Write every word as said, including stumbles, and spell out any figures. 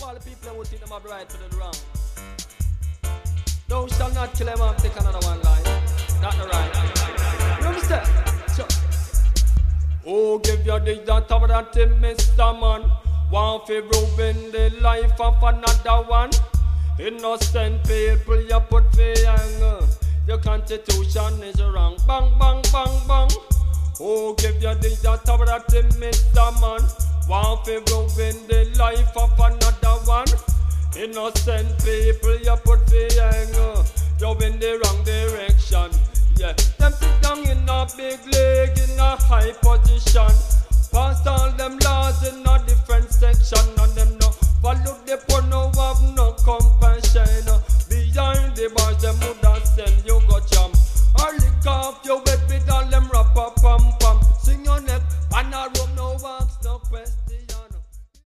all the people who think them have right for the wrong. Thou shall not kill them and take another one life. Not the right. You understand? Sure. Oh, give your dish that top of that thing, Mister Man. One for ruin the life of another one. Innocent people you put for anger. Your constitution is wrong. Bang, bang, bang, bang. Oh, give your dish that top of that thing, Mister Man. One for ruin the life of another one. Innocent people you put for anger. You're in the wrong direction. Yeah, them sit down in a big leg in a high position. Pass all them laws in a different section.